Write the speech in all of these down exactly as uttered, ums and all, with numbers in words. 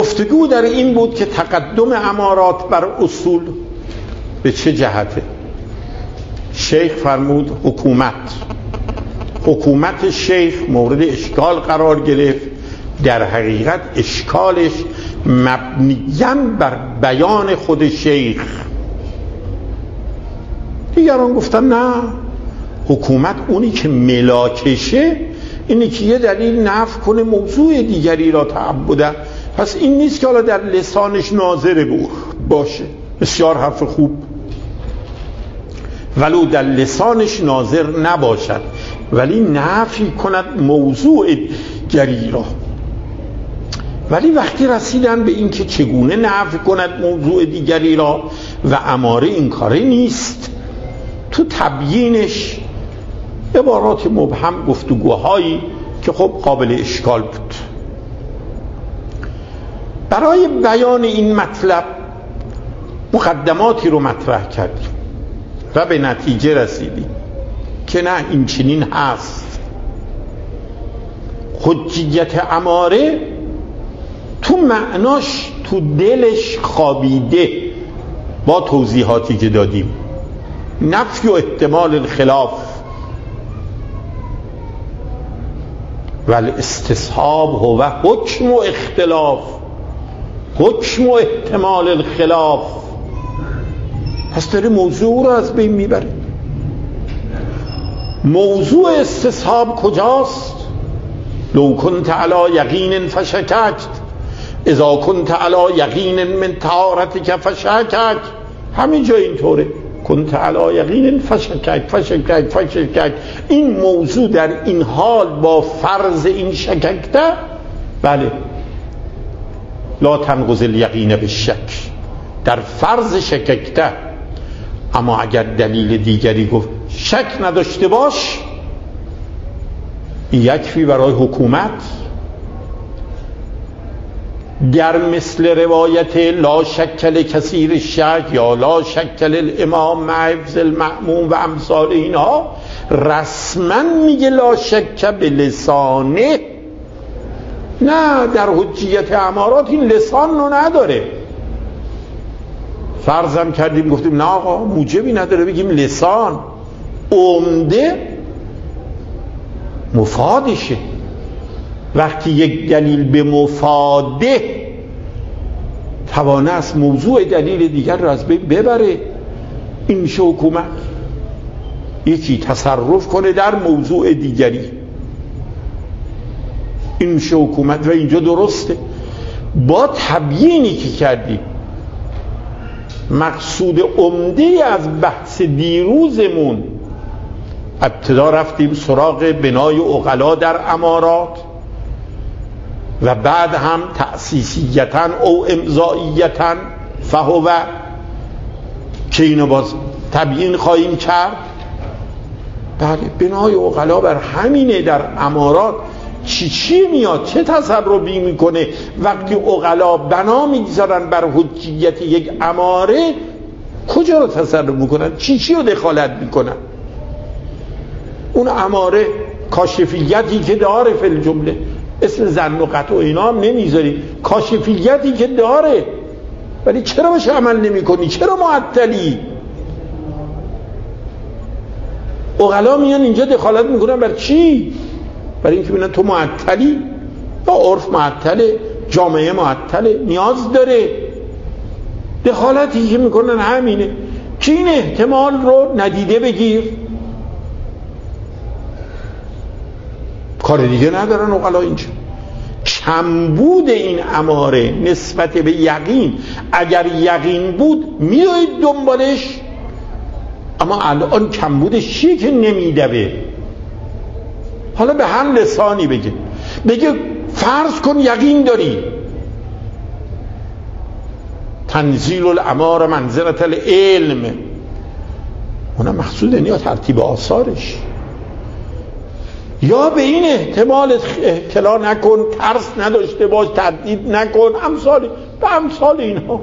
گفتگو در این بود که تقدم امارات بر اصول به چه جهته. شیخ فرمود حکومت حکومت شیخ مورد اشکال قرار گرفت. در حقیقت اشکالش مبنیاً بر بیان خود شیخ. دیگران گفتن نه، حکومت اونی که ملاکشه اینی که یه دلیل نفی کنه موضوع دیگری را تعبده. پس این نیست که حالا در لسانش ناظر باشه. بسیار حرف خوب، ولو در لسانش ناظر نباشد ولی نفی کند موضوع دیگری را. ولی وقتی رسیدن به این که چگونه نفی کند موضوع دیگری را و اماره این کاره نیست، تو تبیینش عبارات مبهم، گفتگوهایی که خب قابل اشکال بود. برای بیان این مطلب مقدماتی رو مطرح کردیم و به نتیجه رسیدیم که نه، این چنین هست. حجیت اماره تو معناش تو دلش خوابیده با توضیحاتی که دادیم. نفی و احتمال الخلاف ولی استصحاب هو حکم و اختلاف، حکم و احتمال الخلاف. پس داره موضوع رو از بین میبره. موضوع استصحاب کجاست؟ لو کنت علی یقین فشککت اذا کنت علی یقین من طهارتک فشکک. همین جا اینطوره، کنت علی یقین فشکک فشکک فشکک. این موضوع در این حال با فرض این شککته، بله، لا تنقض الیقین بالشک، در فرض شککته. اما اگر دلیل دیگری گفت شک نداشته باش، یکفی برای حکومت. در مثل روایت لا شکل کثیر شک یا لا شکل الامام مع حفظ المأموم و امثال اینها، رسما میگه لا شک به لسانه. نه، در حجیت امارات این لسان رو نداره. فرضم کردیم گفتیم نه آقا موجبی نداره بگیم لسان، عمده مفادشه. وقتی یک دلیل به مفاده توانه است موضوع دلیل دیگر را از بین ببره، این میشه حکومت. یکی تصرف کنه در موضوع دیگری، این میشه حکومت. و اینجا درسته با تبیینی که کردیم. مقصود عمده از بحث دیروزمون، ابتدا رفتیم سراغ بنای عقلا در امارات و بعد هم تأسیسیتاً او امضائیتاً فهو، که اینو باز تبیین خواهیم کرد. بله، بنای عقلا بر همینه. در امارات چی چی میاد، چه تصرفی میکنه وقتی عقلا بنا میگذارن بر حجیت یک اماره؟ کجا رو تصرف میکنن؟ چی چی رو دخالت میکنن؟ اون اماره کاشفیتی که داره فی الجمله، اسم ظن و قطع و اینا هم نمیذاری، کاشفیتی که داره، ولی چرا باشه عمل نمی کنی؟ چرا معطلی؟ عقلا میان اینجا دخالت میکنن بر چی؟ برای اینکه ببینن تو معطلی، با عرف معطله، جامعه معطله، نیاز داره. دخالتی که میکنن همینه که این احتمال رو ندیده بگیر. کار دیگه ندارن عقلا اینجا. کمبود این اماره نسبت به یقین، اگر یقین بود میایید دنبالش، اما الان کمبودش چیه که نمیدوه؟ حالا به هم لسانی بگه بگه فرض کن یقین داری، تنزیل الامار منزلت العلم، اونم مقصوده نیا ترتیب آثارش. یا به این احتمال اطلاع نکن، ترس نداشته باش، تردید نکن، امثال به امثال اینها.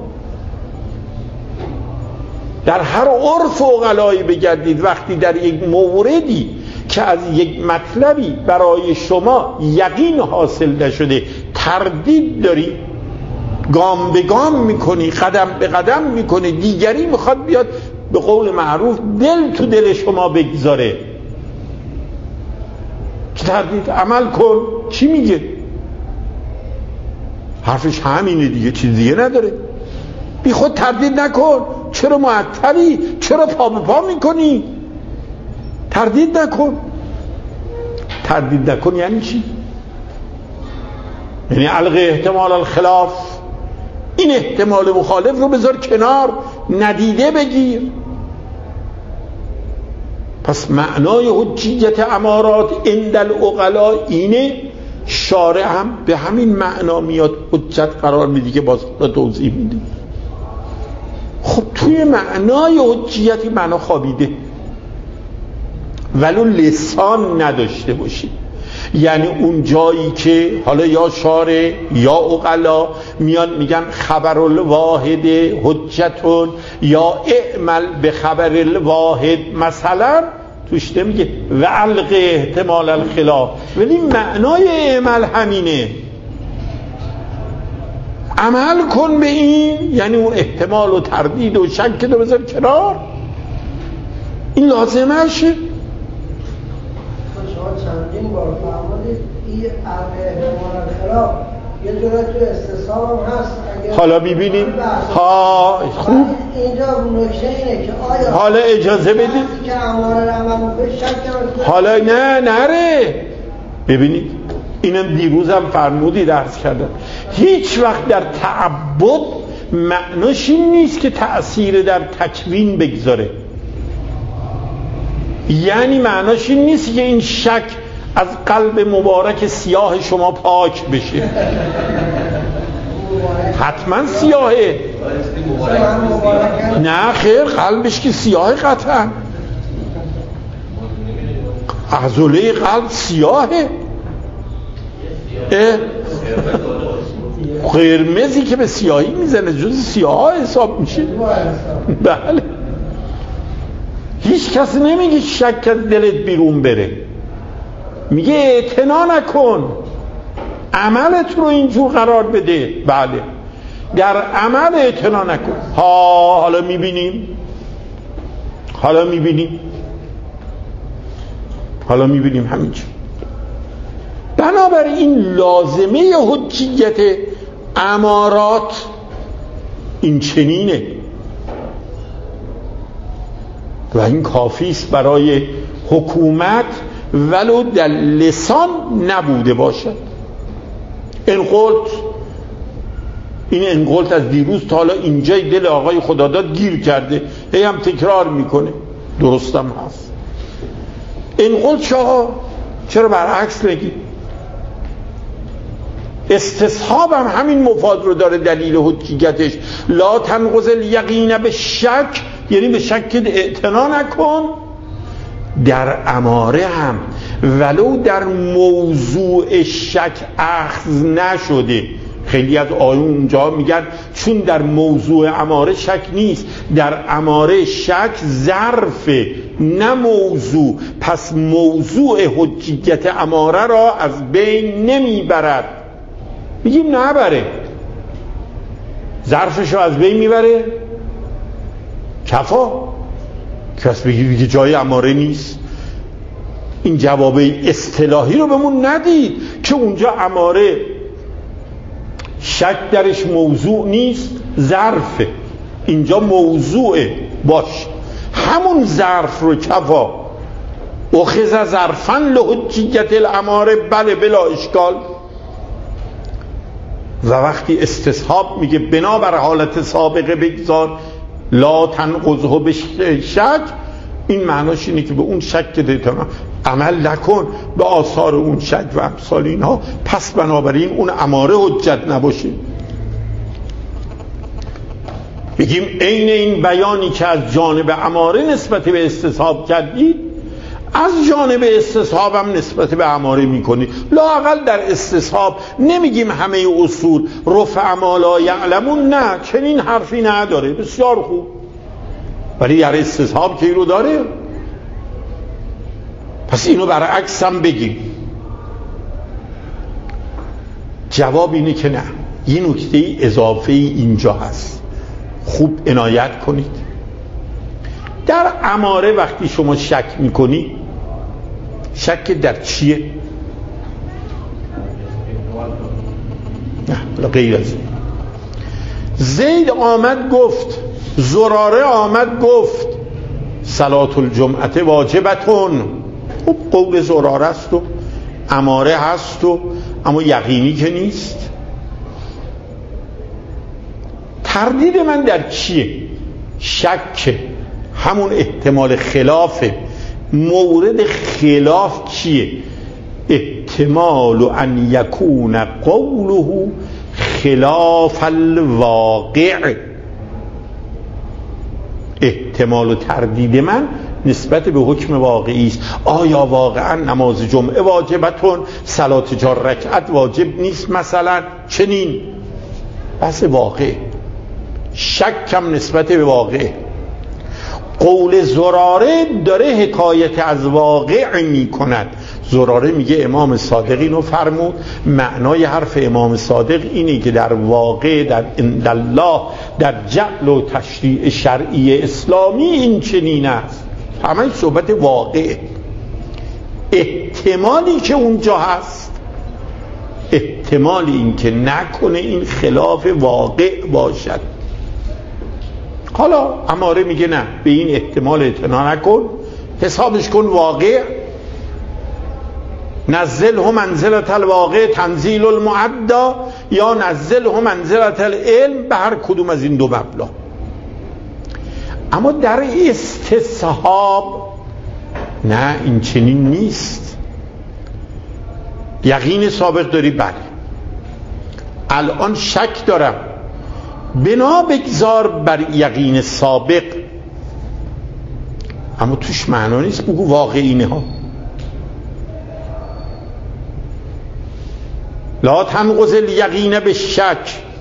در هر عرف عقلایی بگردید، وقتی در یک موردی که از یک مطلبی برای شما یقین حاصل نشده تردید داری، گام به گام میکنی، قدم به قدم میکنی، دیگری میخواد بیاد به قول معروف دل تو دل شما بگذاره که تردید عمل کن. چی میگه؟ حرفش همینه دیگه، چیز دیگه نداره. بی خود تردید نکن. چرا معطلی؟ چرا پا به پا میکنی؟ تردید نکن. تردید نکن یعنی چی؟ یعنی الغی احتمال الخلاف، این احتمال مخالف رو بذار کنار، ندیده بگیر. پس معنای حجیت امارات عند العقلاء اینه. شارع هم به همین معنا میاد حجت قرار میدی که باز توضیح میدی. خب توی معنای حجیتی معنا خوابیده ولو لسان نداشته باشی. یعنی اون جایی که حالا یا شارع یا عقلا میان میگن خبر الواحد حجتون یا اعمل به خبر الواحد مثلا، توش نمیگه و الغی احتمال الخلاف، ولی معنای اعمل همینه. عمل کن به این، یعنی اون احتمال و تردید و شک رو بذار کنار، این لازمه شه. چندین بار فرمودید این الغی احتمال الخلاف یه جورایی تو استصحاب هم هست. حالا ببینیم ها خوب اینجا نکته اینه که آیا حالا اجازه بدید که اماره عمل میکنه شک حالا نه نره. ببینید اینم دیروزم فرمودی درس کردم، هیچ وقت در تعبد معناش این نیست که تأثیر در تکوین بگذاره. یعنی معناش این نیست که این شک از قلب مبارک سیاه شما پاک بشه. حتما سیاهه. نه خیر، قلبش که سیاه قطعا، عضله قلب سیاهه. قرمزی که به سیاهی میزنه جز سیاه حساب میشه. بله. هیچ کس نمیگه شک از دلت بیرون بره، میگه اعتنا نکن، عملت رو اینجور قرار بده. بله، در عمل اعتنا نکن. ها حالا میبینیم حالا میبینیم حالا میبینیم همینجور. بنابراین لازمه حجیت امارات این چنینه و این کافی است برای حکومت ولو در لسان نبوده باشد. انقلت، این انقلت از دیروز تا حالا اینجای دل آقای خداداد گیر کرده، هی هم تکرار میکنه، درستم هست. انقلت شاه چرا برعکس بگی؟ استصحاب هم همین مفاد رو داره. دلیل حجیتش لا تنقض الیقین به شک، یعنی به شک اعتنا نکن. در اماره هم ولو در موضوع شک اخذ نشده. خیلی از آیون اونجا میگن چون در موضوع اماره شک نیست، در اماره شک ظرفه نه موضوع، پس موضوع حجیت اماره را از بین نمیبرد. میگیم نبره، ظرفش رو از بین میبره. کفا کس بگی دیگه جای اماره نیست. این جواب اصطلاحی رو بهمون ندید که اونجا اماره شک درش موضوع نیست، ظرفه. اینجا موضوعه، باش همون ظرف رو کفا اخذ ظرفا لحجیت الاماره، بله بلا اشکال. و وقتی استصحاب میگه بنابر حالت سابقه بگذار لا تنقضه به شک، این معناش اینه که به اون شک که عمل نکن به آثار اون شک و امثال اینها، پس بنابراین اون اماره حجت نباشه. بگیم عین این بیانی که از جانب اماره نسبت به استصحاب کردید، از جانب استصحاب هم نسبت به اماره میکنید. لااقل در استصحاب نمیگیم همه اصول رفع ما لا یعلمون، نه، چنین حرفی نداره. بسیار خوب، ولی در استصحاب که این رو داره. پس اینو برعکس هم بگیم. جواب اینه که نه، یه نکته اضافه اینجا هست، خوب عنایت کنید. در اماره وقتی شما شک میکنی، شک در چیه؟ نه غیر از این. زید آمد گفت، زراره آمد گفت صلاة الجمعه واجبتون. خب قول زراره است و اماره هست و اما یقینی که نیست. تردید من در چیه؟ شک، همون احتمال خلافه. مورد خلاف چیه؟ احتمال ان یکون قوله خلاف الواقع. احتمال و تردید من نسبت به حکم واقعی است. آیا واقعا نماز جمعه واجبتون، صلات چهار رکعت واجب نیست مثلا؟ چنین بس واقع. شکم نسبت به واقع. قول زراره داره حکایت از واقع می کند. زراره میگه امام صادق اینو فرمود، معنای حرف امام صادق اینه که در واقع، در الله، در جعل و تشریع شرعی اسلامی این چنین است. همه صحبت واقع. احتمالی که اونجا هست، احتمال این که نکنه این خلاف واقع باشد. حالا اماره میگه نه، به این احتمال اعتنا نکن، حسابش کن واقع. نزله منزلت الواقع تنزیل المعدا، یا نزله منزلت العلم، به هر کدوم از این دو مبنا. اما در استصحاب نه، این چنین نیست. یقین سابق داری؟ بله. الان شک دارم، بنا بگذار بر یقین سابق، اما توش معنا نیست بگو واقعینه ها. لا تنقض الیقین به شک،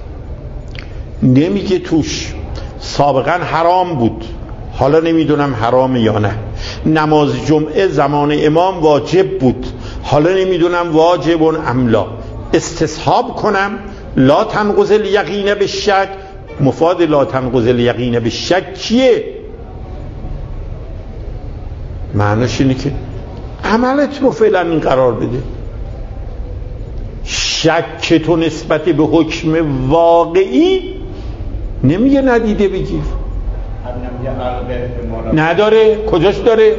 نمیگه توش سابقا حرام بود حالا نمیدونم حرام یا نه. نماز جمعه زمان امام واجب بود حالا نمیدونم واجب ام لا. استصحاب کنم لا تنقض الیقین به شک. مفاد لا تنقض الیقین به شک چیه؟ معناش اینه که عملت رو فعلا این قرار بده. شک تو نسبت به حکم واقعی نمیگه ندیده بگیر، نداره. کجاش داره؟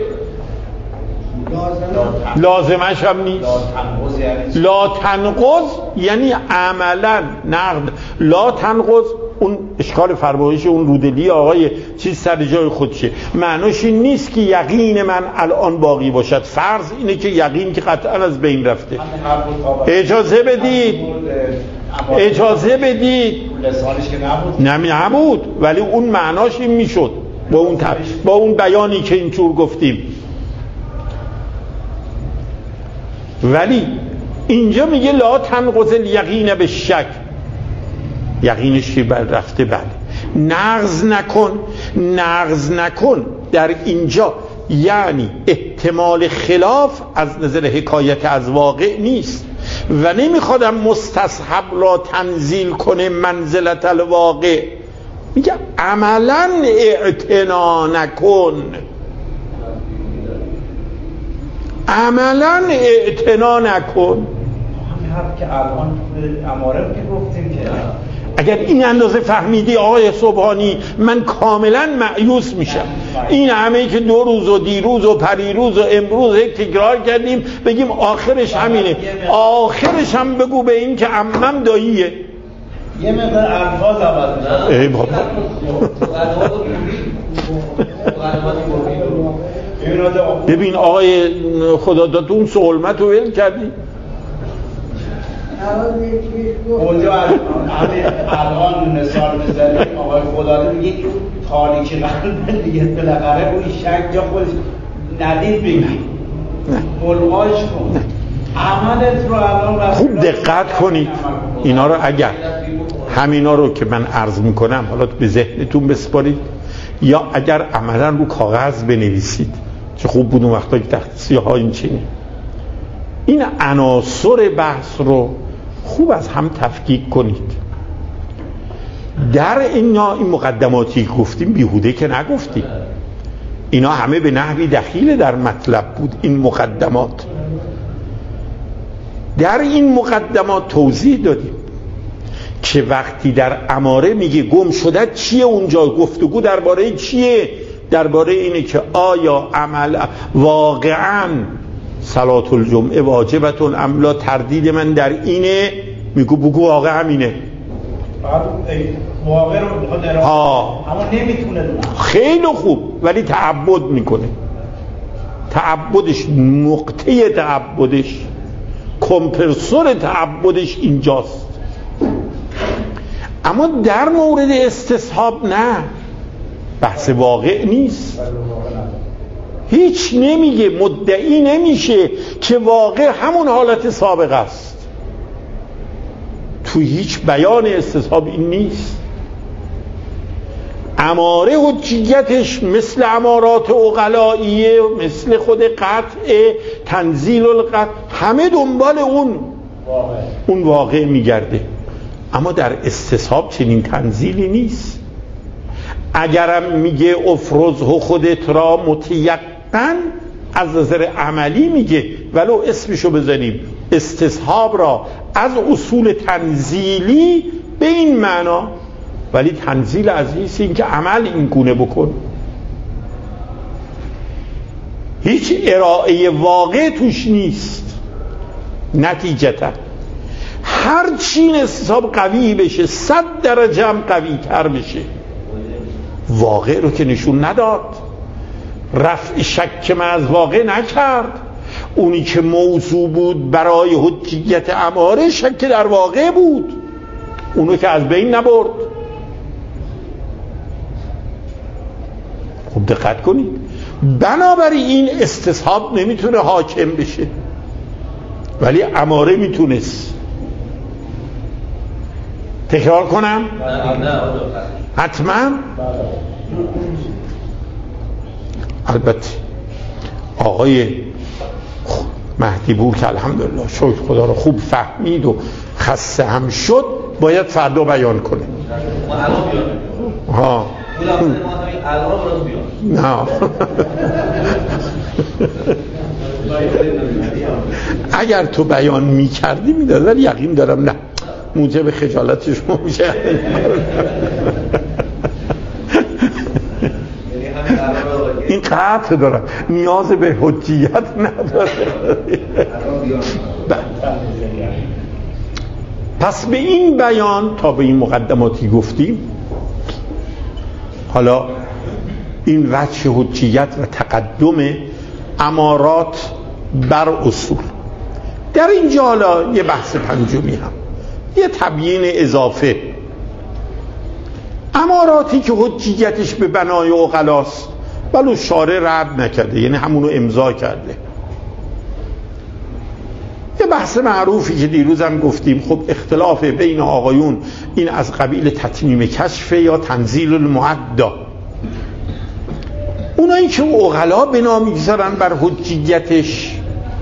لازمش هم نیست. لا تنقض یعنی عملا نقد. لا تنقض اون اشکال فرمایش اون رودلی آقای چیز سر جای خودشه. معناش این نیست که یقین من الان باقی باشد. فرض اینه که یقین که قطعا از بین رفته. اجازه بدید اجازه بدید لسانش که نبود نمی نبود ولی اون معناش این میشد با اون تب... با اون بیانی که اینطور گفتیم. ولی اینجا میگه لا تنقض الیقین به شک. یقینش که بر رفته بله. نقض نکن. نقض نکن در اینجا یعنی احتمال خلاف از نظر حکایت از واقع نیست و نمیخوادم مستصحب را تنزیل کنه منزلت الواقع. میگه عملا اعتنا نکن، عملا اعتنا نکن. حرف که الان اماره که گفتیم که اگر این اندازه فهمیدی آقای سبحانی من کاملا مایوس میشم. این همه که دو روز و دیروز و پریروز و امروز تکرار کردیم بگیم آخرش همینه. آخرش هم بگو به این که عمم داییه. یه مقدار الفاظ عوض میشه. ای بابا ببین آقای خدا داد اون سهولمت رو ول کردی. اونجا الان مثال بزنیم آقای خدا میگه تاریکی قلب دیگه بالاخره اون شک جا خودش ندید بگی ملغاش کن. عملت رو الان خوب دقت کنید اینا رو. اگر همینا رو که من عرض میکنم حالا به ذهنتون بسپارید یا اگر عملا رو کاغذ بنویسید چه خوب بود اون وقتا که تخت سیاه ها این چینه. این عناصر بحث رو خوب از هم تفکیک کنید. در اینا این مقدماتی گفتیم بیهوده که نگفتیم، اینا همه به نحوی دخیل در مطلب بود. این مقدمات در این مقدمات توضیح دادیم که وقتی در اماره میگه گم شده چیه، اونجا گفتگو درباره چیه؟ درباره اینه که آیا عمل واقعا صلات الجمعه واجبتون املا، تردید من در اینه، میگو بگو واقع همینه، واقع رو میخواد ارائه اما نمیتونه. خیلی خوب، ولی تعبد میکنه. تعبدش، نقطه تعبدش، کمپرسور تعبدش اینجاست. اما در مورد استصحاب نه، بحث واقع نیست. هیچ نمیگه، مدعی نمیشه که واقع همون حالت سابق است. تو هیچ بیان استصحاب این نیست. اماره حجیتش مثل امارات عقلائیه، مثل خود قطع، تنزیل القطع، همه دنبال اون واقع. اون واقع میگرده. اما در استصحاب چنین تنزیلی نیست. اگرم میگه افرزه خودت را متیقن، از نظر عملی میگه، ولو اسمشو بزنیم استصحاب را از اصول تنزیلی به این معنا، ولی تنزیل عزیز این که عمل این گونه بکن. هیچ ارائه واقع توش نیست. نتیجتا هر چین استصحاب قوی بشه، صد درجه هم قوی تر بشه، واقع رو که نشون نداد، رفع شک من از واقع نکرد. اونی که موضوع بود برای حجیت اماره شک در واقع بود، اونو که از بین نبرد. خوب دقت کنید. بنابراین این استصحاب نمیتونه حاکم بشه، ولی اماره میتونست. تکرار کنم؟ حتما. البته آقای مهدی بود که الحمدلله شکر خدا رو خوب فهمید و خسته هم شد، باید فردا بیان کنه. ها نه اگر تو بیان میکردی میداد، ولی یقین دارم نه، موجب خجالت شما میشه. این قطع دارم، نیاز به حجیت نداره. پس به این بیان تا به این مقدماتی گفتیم، حالا این وجه حجیت و تقدم امارات بر اصول. در اینجا حالا یه بحث پنجمی هم، یه تبیین اضافه. اماراتی که حجیتش به بنای عقلاست ولو شارع رد نکرده، یعنی همونو امضا کرده. یه بحث معروفی که دیروز هم گفتیم، خب اختلاف بین آقایون این از قبیل تتمیم کشف یا تنزیل المعدا. اونایی که عقلا بنا میگذارن بر حجیتش،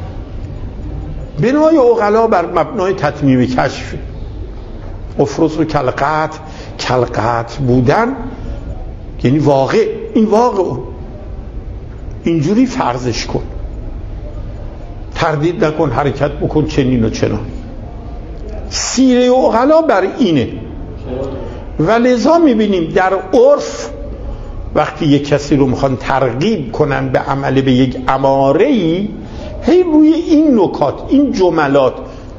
بنای عقلا بر مبنای تتمیم کشف، افرز و کلقت کلقت بودن، یعنی واقع، این واقع اینجوری فرضش کن، تردید نکن، حرکت بکن چنین و چنان. سیره عقلا بر اینه. و لذا میبینیم در عرف وقتی یک کسی رو میخوان ترغیب کنن به عمل به یک اماره‌ای، هی روی این نکات، این جملات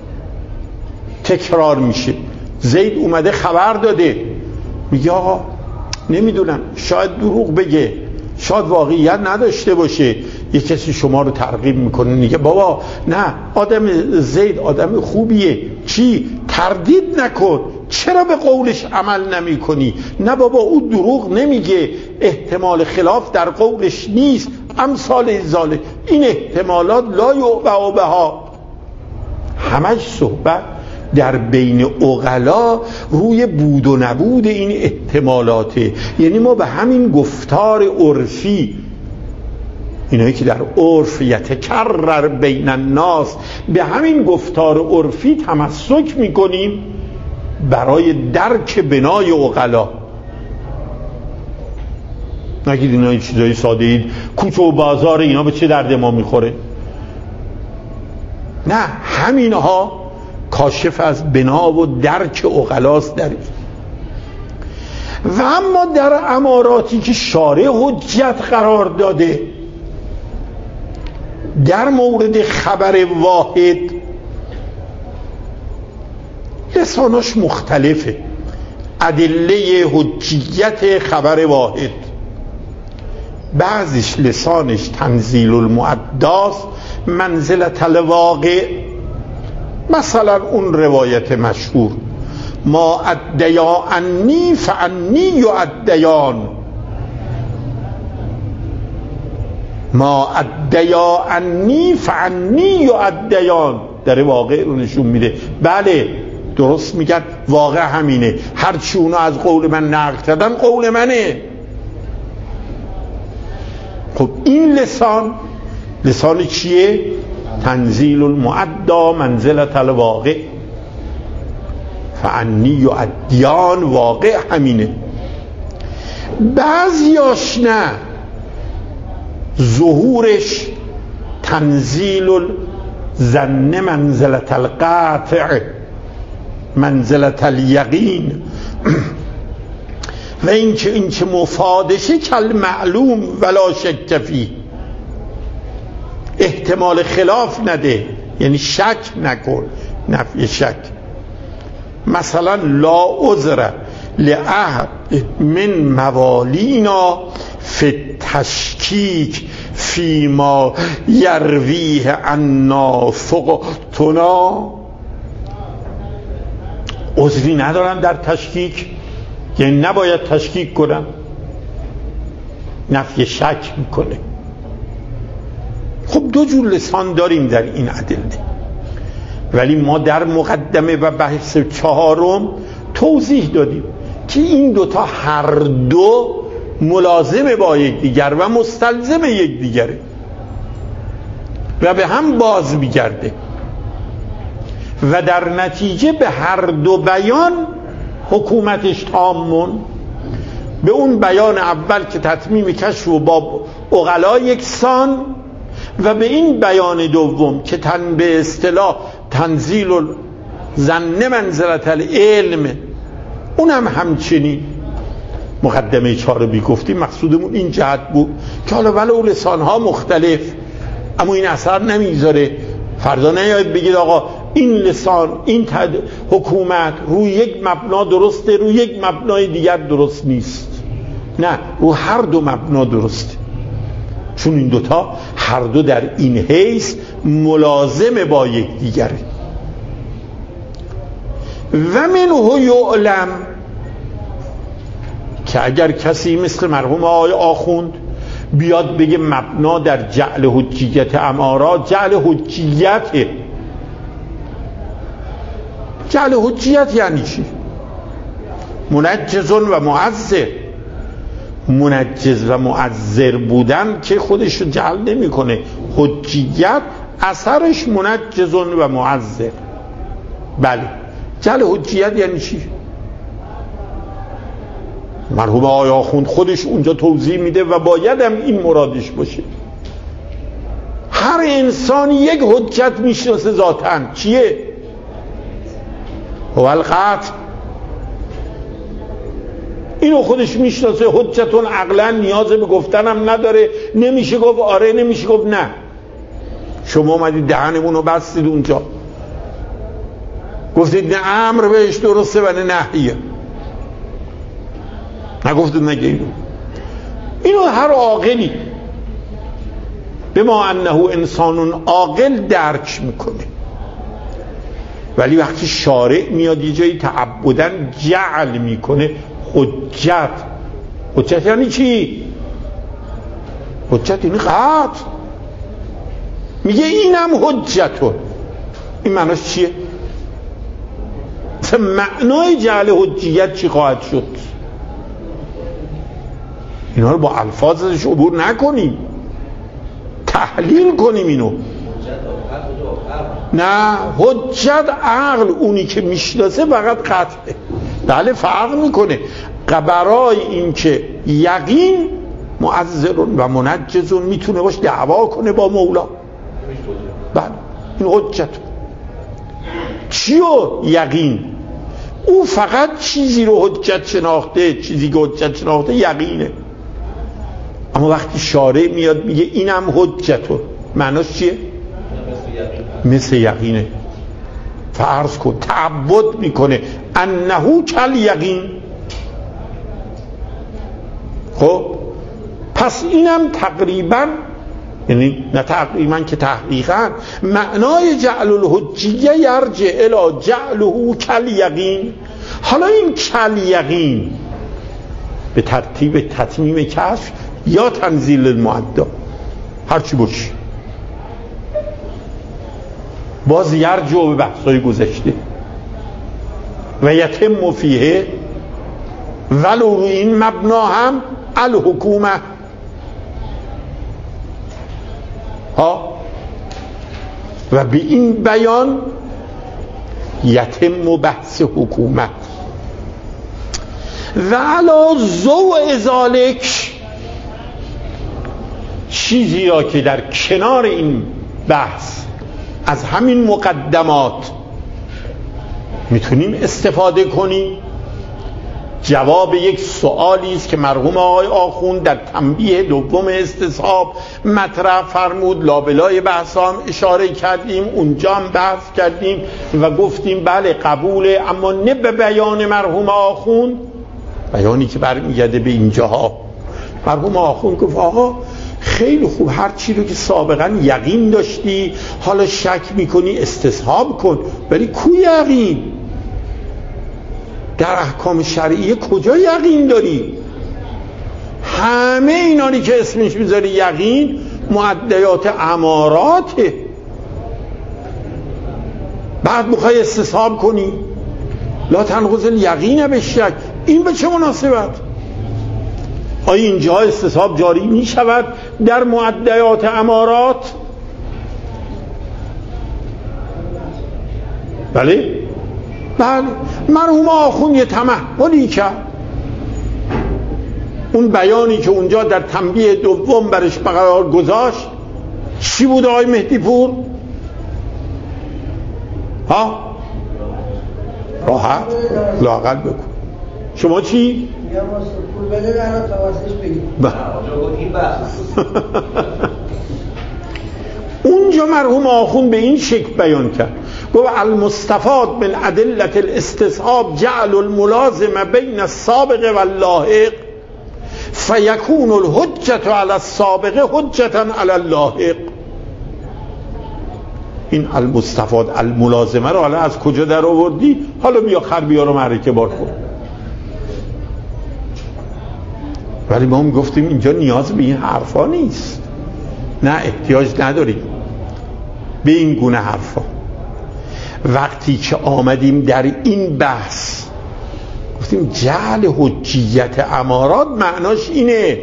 تکرار میشه. زید اومده خبر داده، میگه آقا نمیدونم، شاید دروغ بگه، شاید واقعیت نداشته باشه. یک کسی شما رو ترغیب میکنه، میگه بابا نه، آدم زید آدم خوبیه، چی؟ تردید نکن، چرا به قولش عمل نمی کنی؟ نه بابا او دروغ نمیگه، احتمال خلاف در قولش نیست، امثال ذالک. این احتمالات لا یعبأ بها. همش صحبت در بین عقلا روی بود و نبود این احتمالاته. یعنی ما به همین گفتار عرفی، اینایی که در عرف یتکرر بین الناس، به همین گفتار عرفی تمسک میکنیم، برای درک بنای عقلا. نگید اینا این چیزایی ساده اید، کوچه و بازار اینا به چه درد ما میخوره؟ نه، همینها کاشف از بنا و درک عقلاست در این. و اما در اماراتی که شارع حجت قرار داده در مورد خبر واحد، لساناش مختلفه. ادله حجیت خبر واحد، بعضیش لسانش تنزیل المعداست، منزلت الواقع. مثلا اون روایت مشهور ما ادیا انی فانی یعدیان، ما ادیا انی فانی یعدیان، در واقع رو نشون میده. بله درست میگن، واقع همینه، هرچی اونا از قول من نقل کردن قول منه. خب این لسان لسان چیه؟ تنزیل المعدا منزلت الواقع، فعنی یعدیان، واقع همینه. بعضیاش نه، ظهورش تنزیل الظن منزلت القاطع منزلت الیقین، و این که این که مفادشه کل معلوم ولا شک فیه، احتمال خلاف نده، یعنی شک نکن، نفی شک. مثلا لا عذر لأحد من موالینا فی تشکیک فیما یرویه عنا فقتنا، عذری ندارم در تشکیک، یعنی نباید تشکیک کنم، نفی شک میکنه. خب دو جور لسان داریم در این ادله، ولی ما در مقدمه و بحث چهارم توضیح دادیم که این دوتا هر دو ملازم با یکدیگر و مستلزم یکدیگره و به هم باز میگرده، و در نتیجه به هر دو بیان حکومتش تامون. به اون بیان اول که تتمیم کشف و با عقلا یکسان، و به این بیان دوم که تن به اصطلاح تنزیل الظن منزلت العلم، اونم همچنین. مقدمه چهار بی گفتیم مقصودمون این جهت بود که حالا ولو لسانها مختلف، اما این اثر نمیذاره. فردا نیاید بگید آقا این لسان این تد... حکومت روی یک مبنا درسته، روی یک مبنای دیگر درست نیست. نه، رو هر دو مبنا درسته، چون این دوتا هر دو در این حیث ملازم با یک دیگره. و منه یعلم، که اگر کسی مثل مرحوم آقای آخوند بیاد بگه مبنا در جعل حجیت امارات، جعل حجیته. جعل حجیت یعنی چی؟ منجز و معذر. منجز و معذر بودن که خودش رو جعل نمی کنه، حجیت اثرش منجز و معذر. بله، جعل حجیت یعنی چی؟ مرحوم آقای آخوند خودش اونجا توضیح میده و باید هم این مرادش باشه. هر انسان یک حجت میشناسه ذاتاً، چیه؟ هو القطع. اینو خودش میشناسه، حجتون عقلا نیاز به گفتنم نداره، نمیشه گفت آره، نمیشه گفت نه. شما اومدید دهنمونو بستید اونجا گفتید نه امر بهش درسته و نه نهیه، نگفتید نگه اینو. اینو هر عاقلی به ما انه انسان عاقل درک میکنه. ولی وقتی شارع میاد یه جایی تعبدن جعل میکنه حجت، حجت یعنی چی؟ حجت یعنی قطع. میگه اینم حجتون، این معناش چیه؟ معنای جعل حجیت چی خواهد شد؟ اینا رو با الفاظش عبور نکنیم، تحلیل کنیم. اینو حجت نه، حجت عقل اونی که میشناسه فقط قطعه. بله فرق میکنه. برای این که یقین معذرون و منجزون میتونه باش دعوا کنه با مولا. بله این حجت. چیو یقین؟ او فقط چیزی رو حجت شناخته، چیزی که حجت شناخته یقینه. اما وقتی شارع میاد میگه اینم حجته، معناش چیه؟ مثل یقینه. فرض کن تعبد میکنه انهو کل یقین. خب پس اینم تقریبا، یعنی نه تقریبا که تحقیقا، معنای جعل الحجیه یرجع الی جعله کل یقین. حالا این کل یقین به ترتیب تتمیم کشف یا تنزیل المعدا هرچی باشه، باز یرجع به بحثای گذشته و یتم فیه ولو رو این مبنا هم الحکومه ها، و به این بیان یتم بحث حکومت. و علا ضوء ذالک، چیزی را که در کنار این بحث از همین مقدمات میتونیم استفاده کنیم، جواب یک سوالی است که مرحوم آقای آخوند در تنبیه دوم استصحاب مطرح فرمود. لابلای بحث هم اشاره کردیم، اونجا هم بحث کردیم و گفتیم بله قبوله، اما نه به بیان مرحوم آخوند، بیانی که برمیگرده به اینجاها. مرحوم آخوند گفت آقا خیلی خوب، هر چی رو که سابقا یقین داشتی حالا شک میکنی استصحاب کن، ولی کو یقین؟ در احکام شرعیه کجا یقین داری؟ همه اینانی که اسمش میذاری یقین معدیات اماراته. بعد میخوای استصحاب کنی لا تنقض الیقین بالشک. این به چه مناسبت؟ آیا اینجا استصحاب جاری میشود در معدیات امارات؟ بله بله. مرحوم آخوند یه تمهلی کرد، اون بیانی که اونجا در تنبیه دوم برش قرار گذاشت چی بود آقای مهدی پور؟ ها؟ راحت لااقل بکن. شما چی؟ میگم واسه پول بده برای تواسش بگیم. اونجا مرحوم آخوند به این شکل بیان کرد، گفت المستفاد من ادله الاستصحاب جعل الملازمه بین السابق و اللاحق فیکون الحجة علی السابق حجة علی اللاحق. این المستفاد الملازمه رو حالا از کجا در آوردی؟ حالا بیا خر بیا رو معرکه بار کن. ولی ما هم گفتیم اینجا نیاز به این حرفا نیست، نه احتیاج نداریم به این گونه حرفا. وقتی که آمدیم در این بحث گفتیم جعل حجیت امارات معناش اینه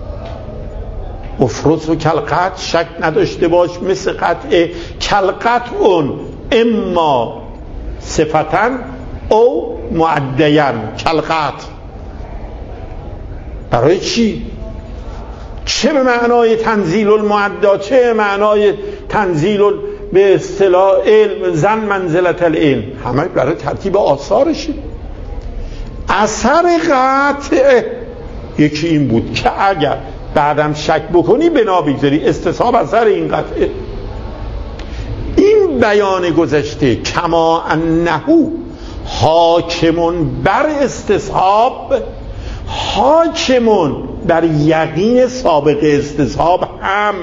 افرز و کلقط، شک نداشته باش مثل قطع کلقط اون اما صفتن او معدین. کلقط برای چی؟ چه به معنای تنزیل المعدا، چه به معنای تنزیل به اصطلاح علم زن منزلت العلم، همه برای ترتیب آثارشه. اثر قطع یکی این بود که اگر بعدم شک بکنی بنا بگذاری استصحاب اثر این قطعه. این بیان گذشته کما انهو حاکمون بر استصحاب حاکمون بر یقین سابق استصحاب هم.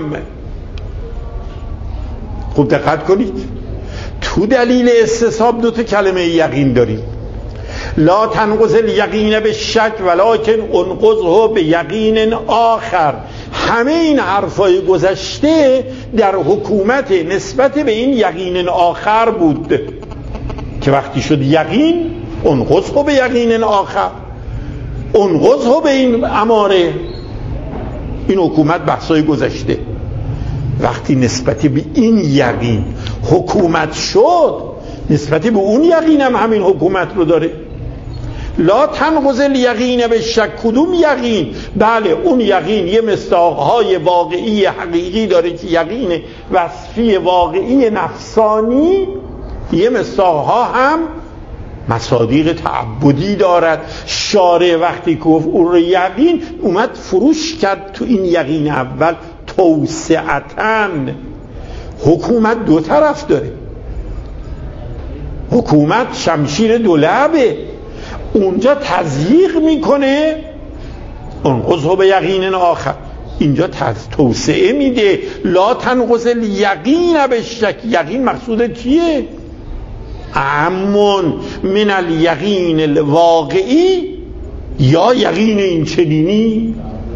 خوب دقت کنید، تو دلیل استصحاب دو تا کلمه یقین داریم، لا تنقض الیقین به شک ولکن انقضه به یقین آخر. همه این حرفای گذشته در حکومت نسبت به این یقین آخر بود که وقتی شد یقین انقضه به یقین آخر، انقضه به این اماره. این حکومت بحثای گذشته. وقتی نسبتی به این یقین حکومت شد، نسبتی به اون یقین هم همین حکومت رو داره. لا تنقض الیقین به شک. کدوم یقین؟ بله اون یقین یه مصداقهای واقعی حقیقی داره که یقین وصفی واقعی نفسانی، یه مصداقها هم مصادیق تعبدی دارد. شارع وقتی گفت اون رو یقین، اومد فروش کرد تو این یقین اول توسعتن. حکومت دو طرف داره، حکومت شمشیر دو لعبه، اونجا تضییق میکنه انقضه به یقین آخر، اینجا توسعه میده. لا تنقض الیقین به شک. یقین مقصود چیه؟ امون من الیقین الواقعی یا یقین این چنینی.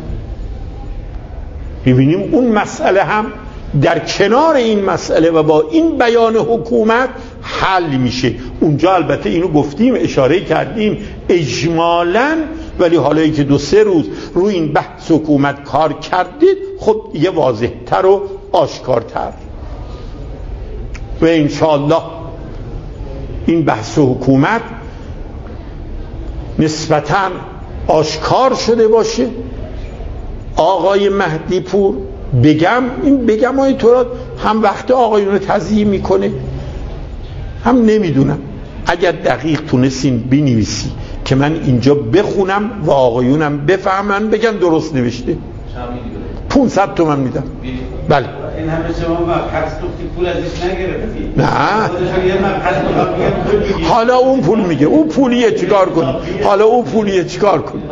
میبینیم اون مسئله هم در کنار این مسئله و با این بیان حکومت حل میشه. اونجا البته اینو گفتیم، اشاره کردیم اجمالاً، ولی حالا که دو سه روز روی این بحث حکومت کار کردید، خب یه واضح‌تر و آشکارتر و انشاءالله این بحث حکومت نسبتاً آشکار شده باشه. آقای مهدی پور بگم این بگم های تو هم وقت آقایون رو تضییع میکنه، هم نمیدونم. اگر دقیق تونستین بنویسی که من اینجا بخونم و آقایونم بفهمن بگن درست نوشته، پونصد تومن میدم. بله این همه شما مبحث تو پول ازش نگرفتی؟ نه حالا اون پول میگه، اون پولیه چیکار کنی؟ حالا اون پولیه چیکار کنی؟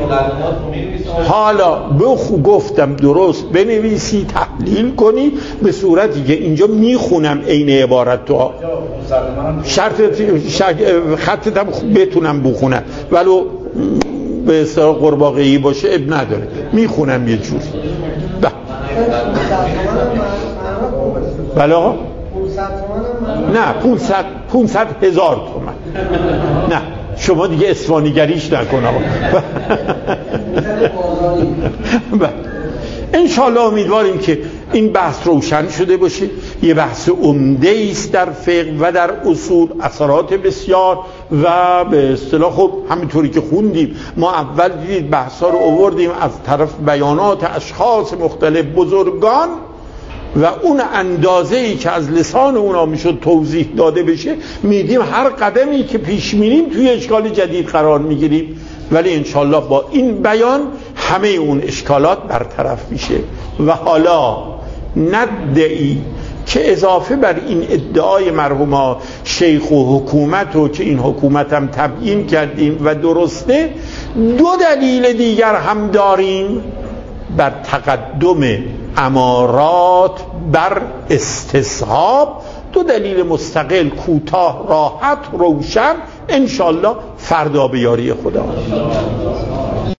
حالا بخو گفتم درست بنویسی، تحلیل کنی به صورتی که اینجا میخونم عین عبارت تو، شرط خطت هم بتونم بخونم ولو به اصطلاح قرباقه‌ای باشه اب نداره، میخونم یه جوری. بله آقا نه پونصد پونصد هزار تومن. نه شما دیگه اسفانیگریش نکن آقا. انشالله امیدواریم که این بحث روشن شده باشه. یه بحث عمده است در فقه و در اصول، اثرات بسیار و به اصطلاح خب همینطوری که خوندیم ما اول دیدید بحثا رو آوردیم از طرف بیانات اشخاص مختلف بزرگان و اون اندازه‌ای که از لسان اونا میشد توضیح داده بشه، میدیم هر قدمی که پیش میریم توی اشکال جدید قرار میگیریم، ولی انشالله با این بیان همه اون اشکالات برطرف میشه. و حالا ندعی که اضافه بر این ادعای مرحوم شیخ و حکومت و که این حکومت هم تبیین کردیم و درسته، دو دلیل دیگر هم داریم بر تقدم امارات بر استصحاب. دو دلیل مستقل، کوتاه، راحت، روشن، انشالله فردا به یاری خدا.